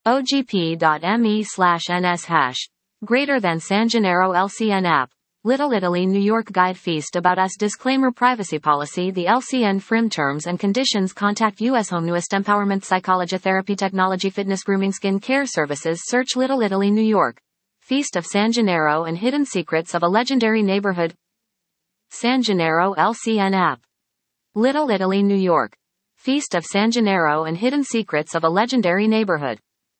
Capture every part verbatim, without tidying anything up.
ogp.me slash ns hash. Greater than San Gennaro L C N app. Little Italy New York Guide Feast About Us Disclaimer Privacy Policy The L C N F R I M Terms and Conditions Contact U S Home Newest Empowerment Psychology Therapy Technology Fitness Grooming Skin Care Services Search Little Italy New York. Feast of San Gennaro and Hidden Secrets of a Legendary Neighborhood. San Gennaro L C N app. Little Italy New York. Feast of San Gennaro and Hidden Secrets of a Legendary Neighborhood.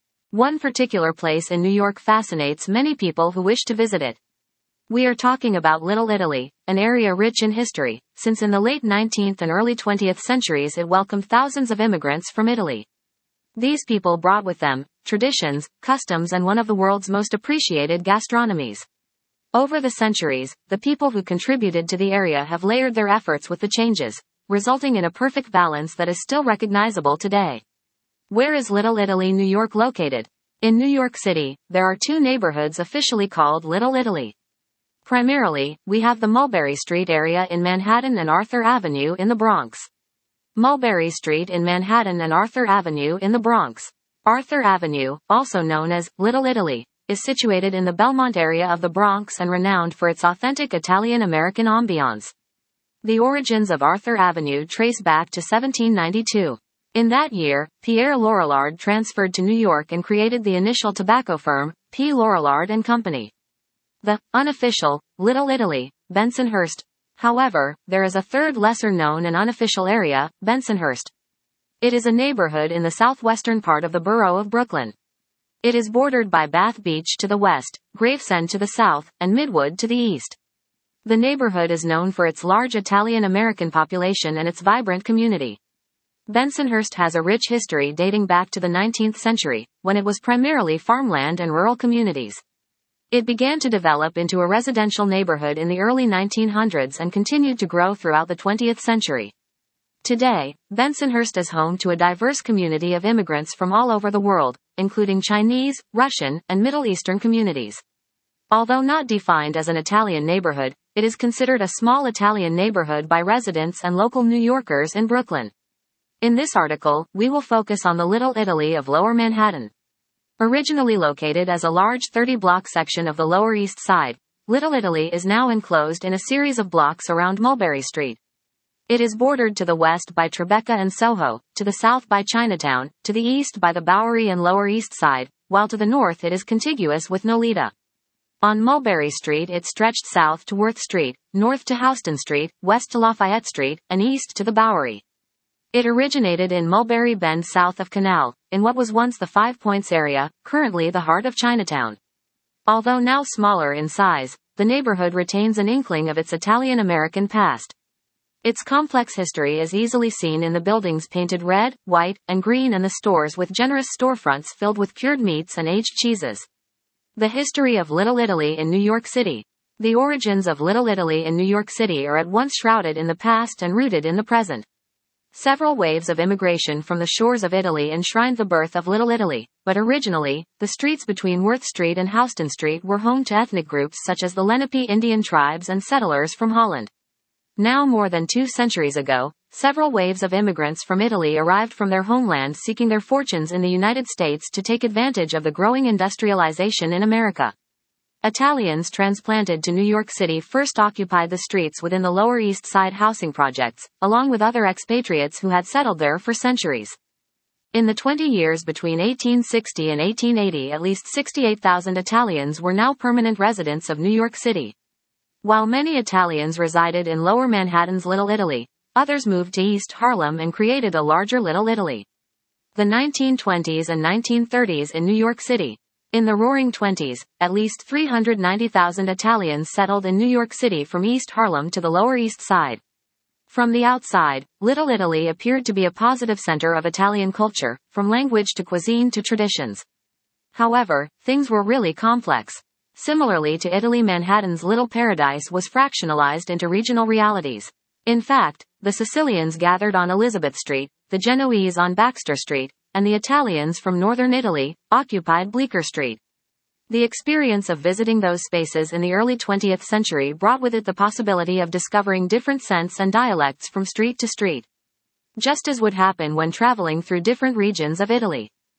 One particular place in New York fascinates many people who wish to visit it. We are talking about Little Italy, an area rich in history, since in the late nineteenth and early twentieth centuries it welcomed thousands of immigrants from Italy. These people brought with them traditions, customs, and one of the world's most appreciated gastronomies. Over the centuries, the people who contributed to the area have layered their efforts with the changes, resulting in a perfect balance that is still recognizable today. Where is Little Italy, New York located? In New York City, there are two neighborhoods officially called Little Italy. Primarily, we have the Mulberry Street area in Manhattan and Arthur Avenue in the Bronx. Mulberry Street in Manhattan and Arthur Avenue in the Bronx. Arthur Avenue, also known as Little Italy, is situated in the Belmont area of the Bronx and renowned for its authentic Italian-American ambiance. The origins of Arthur Avenue trace back to seventeen ninety-two. In that year, Pierre Lorillard transferred to New York and created the initial tobacco firm, P. Lorillard and Company. The unofficial Little Italy, Bensonhurst. However, there is a third lesser-known and unofficial area, Bensonhurst. It is a neighborhood in the southwestern part of the borough of Brooklyn. It is bordered by Bath Beach to the west, Gravesend to the south, and Midwood to the east. The neighborhood is known for its large Italian-American population and its vibrant community. Bensonhurst has a rich history dating back to the nineteenth century, when it was primarily farmland and rural communities. It began to develop into a residential neighborhood in the early nineteen hundreds and continued to grow throughout the twentieth century. Today, Bensonhurst is home to a diverse community of immigrants from all over the world, including Chinese, Russian, and Middle Eastern communities. Although not defined as an Italian neighborhood, it is considered a small Italian neighborhood by residents and local New Yorkers in Brooklyn. In this article, we will focus on the Little Italy of Lower Manhattan. Originally located as a large thirty-block section of the Lower East Side, Little Italy is now enclosed in a series of blocks around Mulberry Street. It is bordered to the west by Tribeca and Soho, to the south by Chinatown, to the east by the Bowery and Lower East Side, while to the north it is contiguous with Nolita. On Mulberry Street it stretched south to Worth Street, north to Houston Street, west to Lafayette Street, and east to the Bowery. It originated in Mulberry Bend south of Canal, in what was once the Five Points area, currently the heart of Chinatown. Although now smaller in size, the neighborhood retains an inkling of its Italian-American past. Its complex history is easily seen in the buildings painted red, white, and green and the stores with generous storefronts filled with cured meats and aged cheeses. The history of Little Italy in New York City. The origins of Little Italy in New York City are at once shrouded in the past and rooted in the present. Several waves of immigration from the shores of Italy enshrined the birth of Little Italy, but originally, the streets between Worth Street and Houston Street were home to ethnic groups such as the Lenape Indian tribes and settlers from Holland. Now more than two centuries ago, several waves of immigrants from Italy arrived from their homeland seeking their fortunes in the United States to take advantage of the growing industrialization in America. Italians transplanted to New York City first occupied the streets within the Lower East Side housing projects, along with other expatriates who had settled there for centuries. In the twenty years between eighteen sixty and eighteen eighty, at least sixty-eight thousand Italians were now permanent residents of New York City. While many Italians resided in Lower Manhattan's Little Italy, others moved to East Harlem and created a larger Little Italy. The nineteen twenties and nineteen thirties in New York City. In the Roaring Twenties, at least three hundred ninety thousand Italians settled in New York City from East Harlem to the Lower East Side. From the outside, Little Italy appeared to be a positive center of Italian culture, from language to cuisine to traditions. However, things were really complex. Similarly to Italy, Manhattan's Little Paradise was fractionalized into regional realities. In fact, the Sicilians gathered on Elizabeth Street, the Genoese on Baxter Street, and the Italians from northern Italy occupied Bleecker Street. The experience of visiting those spaces in the early twentieth century brought with it the possibility of discovering different scents and dialects from street to street. Just as would happen when traveling through different regions of Italy.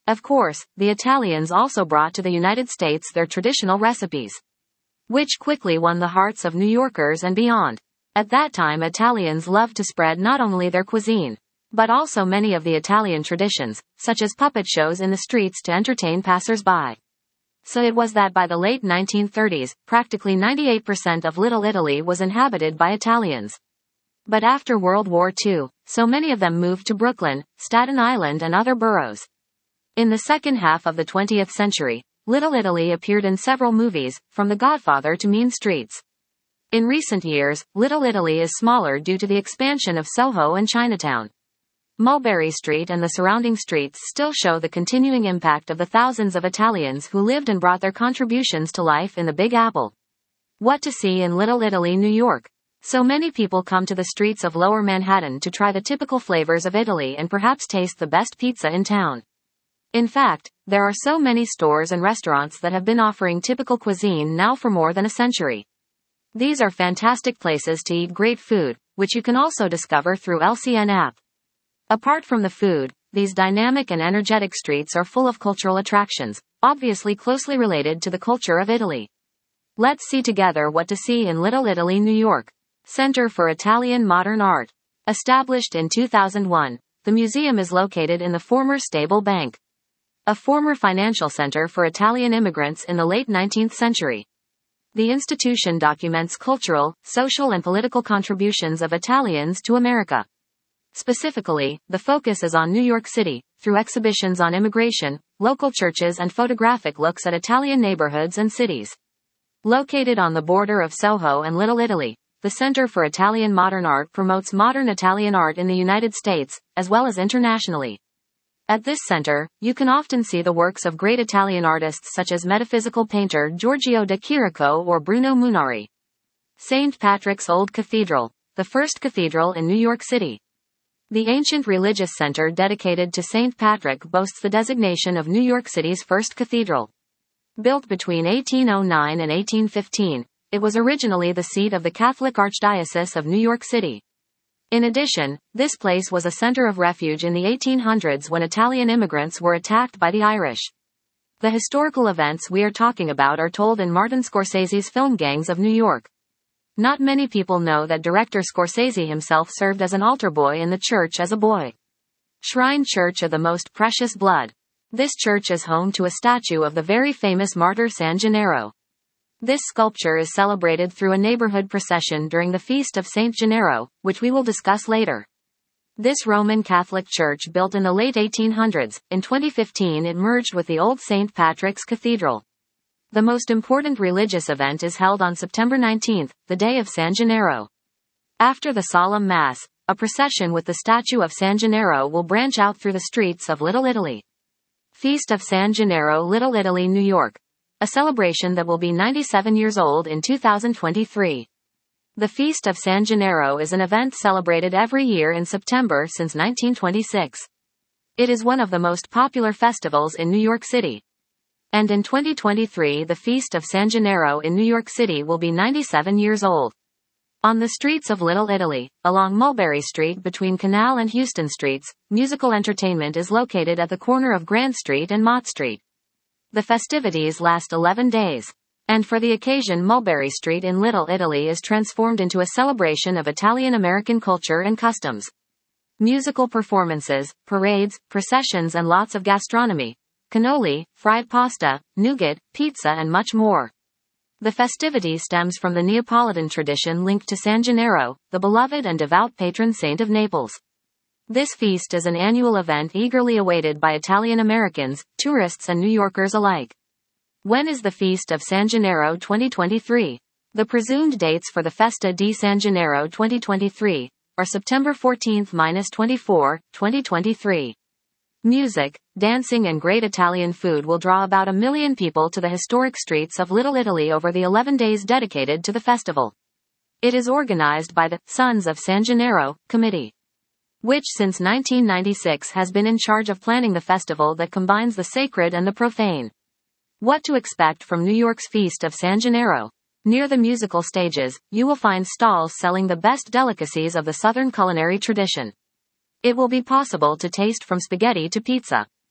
Of course, the Italians also brought to the United States their traditional recipes, which quickly won the hearts of New Yorkers and beyond. At that time, Italians loved to spread not only their cuisine, but also many of the Italian traditions, such as puppet shows in the streets to entertain passers-by. So it was that by the late nineteen thirties, practically ninety-eight percent of Little Italy was inhabited by Italians. But after World War Two, so many of them moved to Brooklyn, Staten Island and other boroughs. In the second half of the twentieth century, Little Italy appeared in several movies, from The Godfather to Mean Streets. In recent years, Little Italy is smaller due to the expansion of Soho and Chinatown. Mulberry Street and the surrounding streets still show the continuing impact of the thousands of Italians who lived and brought their contributions to life in the Big Apple. What to see in Little Italy, New York? So many people come to the streets of Lower Manhattan to try the typical flavors of Italy and perhaps taste the best pizza in town. In fact, there are so many stores and restaurants that have been offering typical cuisine now for more than a century. These are fantastic places to eat great food, which you can also discover through L C N app. Apart from the food, these dynamic and energetic streets are full of cultural attractions, obviously closely related to the culture of Italy. Let's see together what to see in Little Italy, New York. Center for Italian Modern Art. Established in two thousand one, the museum is located in the former Stable Bank, a former financial center for Italian immigrants in the late nineteenth century. The institution documents cultural, social and political contributions of Italians to America. Specifically, the focus is on New York City, through exhibitions on immigration, local churches and photographic looks at Italian neighborhoods and cities. Located on the border of Soho and Little Italy, the Center for Italian Modern Art promotes modern Italian art in the United States, as well as internationally. At this center, you can often see the works of great Italian artists such as metaphysical painter Giorgio de Chirico or Bruno Munari. Saint Patrick's Old Cathedral, the first cathedral in New York City. The ancient religious center dedicated to Saint Patrick boasts the designation of New York City's first cathedral. Built between eighteen oh nine and eighteen fifteen, it was originally the seat of the Catholic Archdiocese of New York City. In addition, this place was a center of refuge in the eighteen hundreds when Italian immigrants were attacked by the Irish. The historical events we are talking about are told in Martin Scorsese's film Gangs of New York. Not many people know that director Scorsese himself served as an altar boy in the church as a boy. Shrine Church of the Most Precious Blood. This church is home to a statue of the very famous martyr San Gennaro. This sculpture is celebrated through a neighborhood procession during the Feast of Saint Gennaro, which we will discuss later. This Roman Catholic church built in the late eighteen hundreds, in twenty fifteen it merged with the old Saint Patrick's Cathedral. The most important religious event is held on September nineteenth, the day of San Gennaro. After the solemn Mass, a procession with the statue of San Gennaro will branch out through the streets of Little Italy. Feast of San Gennaro, Little Italy, New York. A celebration that will be ninety-seven years old in two thousand twenty-three. The Feast of San Gennaro is an event celebrated every year in September since nineteen twenty-six. It is one of the most popular festivals in New York City. And in twenty twenty-three the Feast of San Gennaro in New York City will be ninety-seven years old. On the streets of Little Italy, along Mulberry Street between Canal and Houston Streets, musical entertainment is located at the corner of Grand Street and Mott Street. The festivities last eleven days. And for the occasion Mulberry Street in Little Italy is transformed into a celebration of Italian-American culture and customs. Musical performances, parades, processions and lots of gastronomy. Cannoli, fried pasta, nougat, pizza and much more. The festivity stems from the Neapolitan tradition linked to San Gennaro, the beloved and devout patron saint of Naples. This feast is an annual event eagerly awaited by Italian Americans, tourists and New Yorkers alike. When is the Feast of San Gennaro twenty twenty-three? The presumed dates for the Festa di San Gennaro twenty twenty-three are September fourteenth to twenty-fourth, twenty twenty-three. Music, dancing and great Italian food will draw about a million people to the historic streets of Little Italy over the eleven days dedicated to the festival. It is organized by the Sons of San Gennaro Committee, which since nineteen ninety-six has been in charge of planning the festival that combines the sacred and the profane. What to expect from New York's Feast of San Gennaro? Near the musical stages, you will find stalls selling the best delicacies of the Southern culinary tradition. It will be possible to taste from spaghetti to pizza.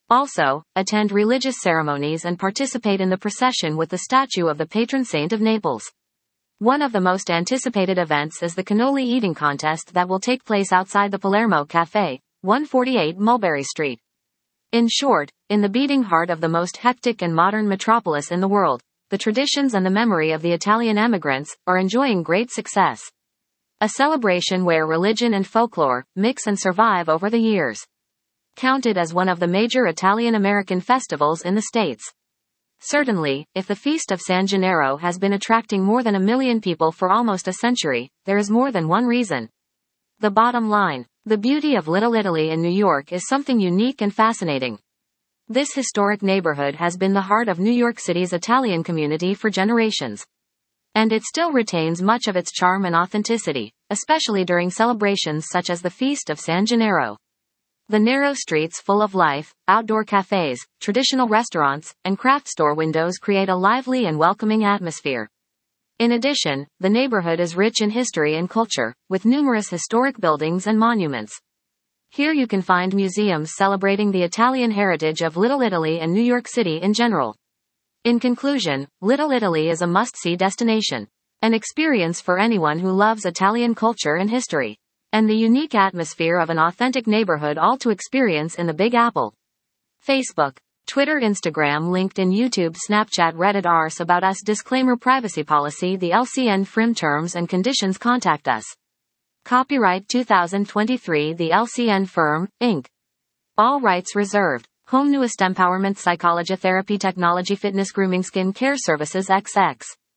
Also, attend religious ceremonies and participate in the procession with the statue of the patron saint of Naples. One of the most anticipated events is the cannoli eating contest that will take place outside the Palermo Cafe, one forty-eight Mulberry Street. In short, in the beating heart of the most hectic and modern metropolis in the world, the traditions and the memory of the Italian emigrants are enjoying great success. A celebration where religion and folklore mix and survive over the years. Counted as one of the major Italian-American festivals in the States. Certainly, if the Feast of San Gennaro has been attracting more than a million people for almost a century, there is more than one reason. The bottom line. The beauty of Little Italy in New York is something unique and fascinating. This historic neighborhood has been the heart of New York City's Italian community for generations. And it still retains much of its charm and authenticity, especially during celebrations such as the Feast of San Gennaro. The narrow streets full of life, outdoor cafes, traditional restaurants, and craft store windows create a lively and welcoming atmosphere. In addition, the neighborhood is rich in history and culture, with numerous historic buildings and monuments. Here you can find museums celebrating the Italian heritage of Little Italy and New York City in general. In conclusion, Little Italy is a must-see destination. An experience for anyone who loves Italian culture and history. And the unique atmosphere of an authentic neighborhood, all to experience in the Big Apple. Facebook, Twitter, Instagram, LinkedIn, YouTube, Snapchat, Reddit. Ars About Us. Disclaimer: Privacy policy. The L C N F R I M terms and conditions. Contact us. Copyright two thousand twenty-three. The L C N Firm, Incorporated. All rights reserved. Home Newest Empowerment, Psychology, Therapy, Technology, Fitness, Grooming, Skin Care Services, et cetera.